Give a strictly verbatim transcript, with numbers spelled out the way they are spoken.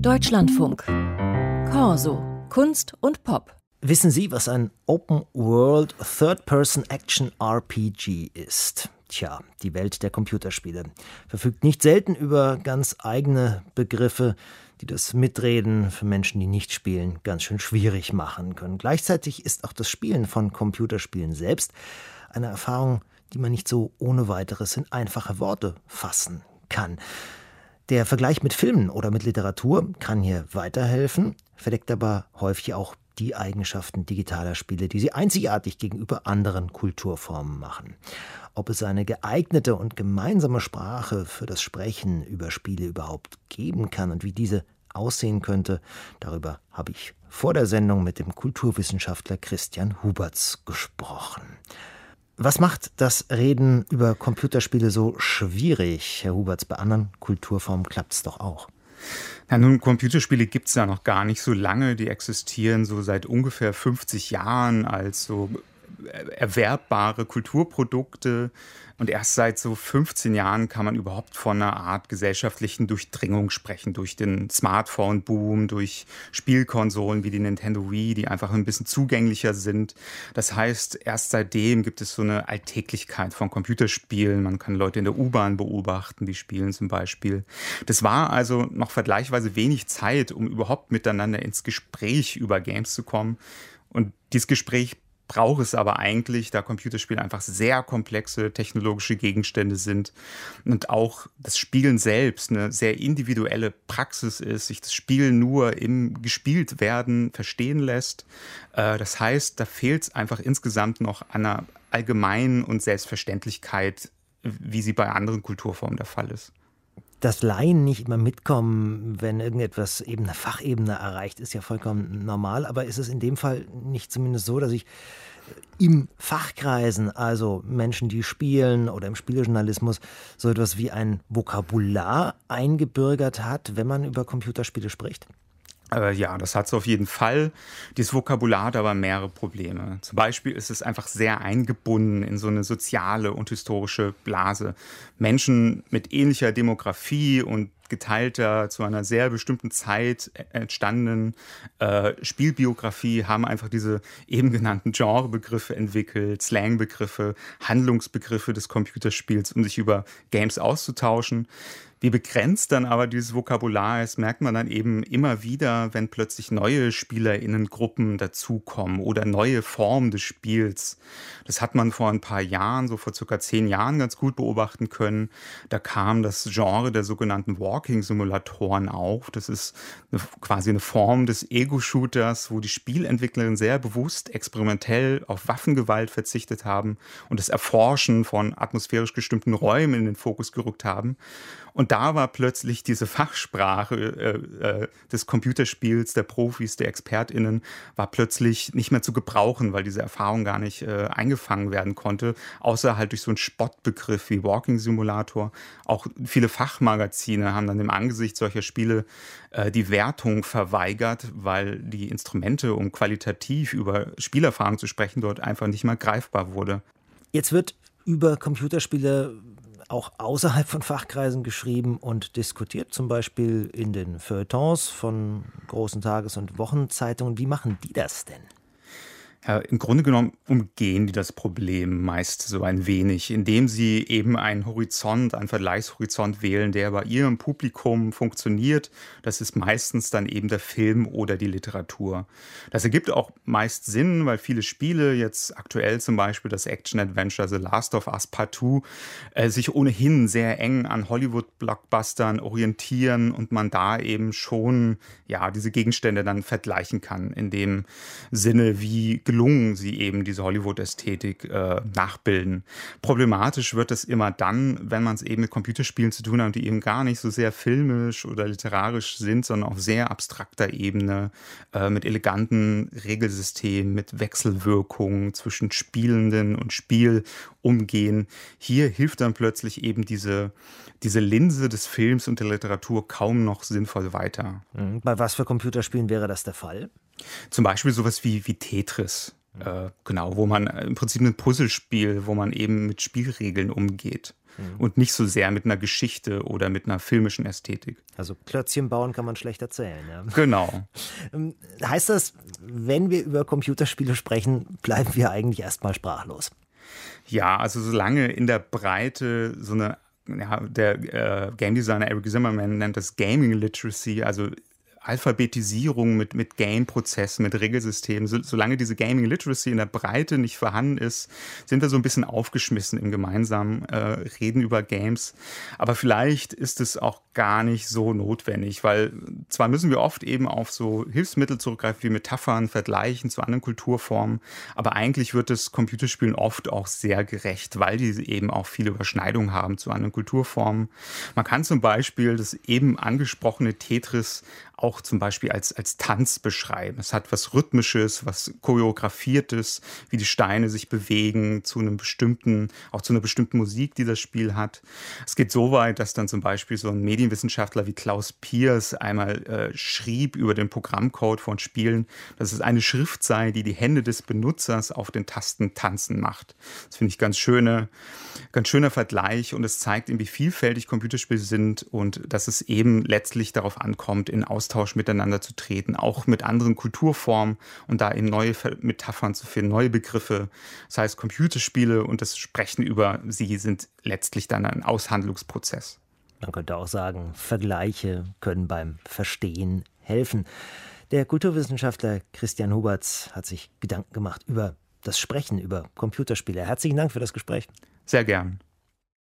Deutschlandfunk. Corso. Kunst und Pop. Wissen Sie, was ein Open-World Third-Person-Action-R P G ist? Tja, die Welt der Computerspiele verfügt nicht selten über ganz eigene Begriffe, die das Mitreden für Menschen, die nicht spielen, ganz schön schwierig machen können. Gleichzeitig ist auch das Spielen von Computerspielen selbst eine Erfahrung, die man nicht so ohne weiteres in einfache Worte fassen kann. Der Vergleich mit Filmen oder mit Literatur kann hier weiterhelfen, verdeckt aber häufig auch die Eigenschaften digitaler Spiele, die sie einzigartig gegenüber anderen Kulturformen machen. Ob es eine geeignete und gemeinsame Sprache für das Sprechen über Spiele überhaupt geben kann und wie diese aussehen könnte, darüber habe ich vor der Sendung mit dem Kulturwissenschaftler Christian Huberts gesprochen. Was macht das Reden über Computerspiele so schwierig, Herr Huberts? Bei anderen Kulturformen klappt es doch auch. Ja, nun, Computerspiele gibt es ja noch gar nicht so lange. Die existieren so seit ungefähr fünfzig Jahren als so erwerbbare Kulturprodukte. Und erst seit so fünfzehn Jahren kann man überhaupt von einer Art gesellschaftlichen Durchdringung sprechen. Durch den Smartphone-Boom, durch Spielkonsolen wie die Nintendo Wii, die einfach ein bisschen zugänglicher sind. Das heißt, erst seitdem gibt es so eine Alltäglichkeit von Computerspielen. Man kann Leute in der U-Bahn beobachten, die spielen zum Beispiel. Das war also noch vergleichsweise wenig Zeit, um überhaupt miteinander ins Gespräch über Games zu kommen. Und dieses Gespräch braucht es aber eigentlich, da Computerspiele einfach sehr komplexe technologische Gegenstände sind und auch das Spielen selbst eine sehr individuelle Praxis ist, sich das Spiel nur im Gespieltwerden verstehen lässt. Das heißt, da fehlt es einfach insgesamt noch an einer Allgemein- und Selbstverständlichkeit, wie sie bei anderen Kulturformen der Fall ist. Dass Laien nicht immer mitkommen, wenn irgendetwas eben eine Fachebene erreicht, ist ja vollkommen normal. Aber ist es in dem Fall nicht zumindest so, dass ich im Fachkreisen, also Menschen, die spielen oder im Spielejournalismus, so etwas wie ein Vokabular eingebürgert hat, wenn man über Computerspiele spricht? Äh, ja, das hat es auf jeden Fall. Dieses Vokabular hat aber mehrere Probleme. Zum Beispiel ist es einfach sehr eingebunden in so eine soziale und historische Blase. Menschen mit ähnlicher Demografie und geteilter, zu einer sehr bestimmten Zeit entstandenen äh, Spielbiografie haben einfach diese eben genannten Genrebegriffe entwickelt, Slangbegriffe, Handlungsbegriffe des Computerspiels, um sich über Games auszutauschen. Wie begrenzt dann aber dieses Vokabular ist, merkt man dann eben immer wieder, wenn plötzlich neue SpielerInnengruppen dazukommen oder neue Formen des Spiels. Das hat man vor ein paar Jahren, so vor circa zehn Jahren, ganz gut beobachten können. Da kam das Genre der sogenannten Walking-Simulatoren auf. Das ist eine, quasi eine Form des Ego-Shooters, wo die Spielentwicklerinnen sehr bewusst experimentell auf Waffengewalt verzichtet haben und das Erforschen von atmosphärisch gestimmten Räumen in den Fokus gerückt haben. Und da war plötzlich diese Fachsprache äh, äh, des Computerspiels, der Profis, der ExpertInnen, war plötzlich nicht mehr zu gebrauchen, weil diese Erfahrung gar nicht äh, eingefangen werden konnte, außer halt durch so einen Spottbegriff wie Walking Simulator. Auch viele Fachmagazine haben dann im Angesicht solcher Spiele äh, die Wertung verweigert, weil die Instrumente, um qualitativ über Spielerfahrung zu sprechen, dort einfach nicht mehr greifbar wurde. Jetzt wird über Computerspiele auch außerhalb von Fachkreisen geschrieben und diskutiert, zum Beispiel in den Feuilletons von großen Tages- und Wochenzeitungen. Wie machen die das denn? Ja, im Grunde genommen umgehen die das Problem meist so ein wenig, indem sie eben einen Horizont, einen Vergleichshorizont wählen, der bei ihrem Publikum funktioniert. Das ist meistens dann eben der Film oder die Literatur. Das ergibt auch meist Sinn, weil viele Spiele, jetzt aktuell zum Beispiel das Action-Adventure The Last of Us Part zwei, äh, sich ohnehin sehr eng an Hollywood-Blockbustern orientieren und man da eben schon ja diese Gegenstände dann vergleichen kann, in dem Sinne, wie gelungen sie eben diese Hollywood-Ästhetik äh, nachbilden. Problematisch wird es immer dann, wenn man es eben mit Computerspielen zu tun hat, die eben gar nicht so sehr filmisch oder literarisch sind, sondern auf sehr abstrakter Ebene, äh, mit eleganten Regelsystemen, mit Wechselwirkungen zwischen Spielenden und Spiel umgehen. Hier hilft dann plötzlich eben diese, diese Linse des Films und der Literatur kaum noch sinnvoll weiter. Bei was für Computerspielen wäre das der Fall? Zum Beispiel sowas wie, wie Tetris. Äh, genau, wo man im Prinzip ein Puzzlespiel, wo man eben mit Spielregeln umgeht. Mhm. Und nicht so sehr mit einer Geschichte oder mit einer filmischen Ästhetik. Also Klötzchen bauen kann man schlecht erzählen. Ja. Genau. Heißt das, wenn wir über Computerspiele sprechen, bleiben wir eigentlich erstmal sprachlos? Ja, also solange in der Breite so eine, ja, der äh, Game Designer Eric Zimmerman nennt das Gaming Literacy, also Alphabetisierung mit, mit Game-Prozessen, mit Regelsystemen. So, solange diese Gaming Literacy in der Breite nicht vorhanden ist, sind wir so ein bisschen aufgeschmissen im gemeinsamen äh, Reden über Games. Aber vielleicht ist es auch gar nicht so notwendig, weil zwar müssen wir oft eben auf so Hilfsmittel zurückgreifen wie Metaphern, Vergleichen zu anderen Kulturformen, aber eigentlich wird es Computerspielen oft auch sehr gerecht, weil die eben auch viele Überschneidungen haben zu anderen Kulturformen. Man kann zum Beispiel das eben angesprochene Tetris auch zum Beispiel als, als Tanz beschreiben. Es hat was Rhythmisches, was Choreografiertes, wie die Steine sich bewegen zu einem bestimmten, auch zu einer bestimmten Musik, die das Spiel hat. Es geht so weit, dass dann zum Beispiel so ein Medienwissenschaftler wie Klaus Pearce einmal äh, schrieb über den Programmcode von Spielen, dass es eine Schrift sei, die die Hände des Benutzers auf den Tasten tanzen macht. Das finde ich ganz schöne, ganz schöner Vergleich und es zeigt, wie vielfältig Computerspiele sind und dass es eben letztlich darauf ankommt, in Austausch miteinander zu treten, auch mit anderen Kulturformen und da eben neue Metaphern zu finden, neue Begriffe. Das heißt, Computerspiele und das Sprechen über sie sind letztlich dann ein Aushandlungsprozess. Man könnte auch sagen, Vergleiche können beim Verstehen helfen. Der Kulturwissenschaftler Christian Huberts hat sich Gedanken gemacht über das Sprechen, über Computerspiele. Herzlichen Dank für das Gespräch. Sehr gern.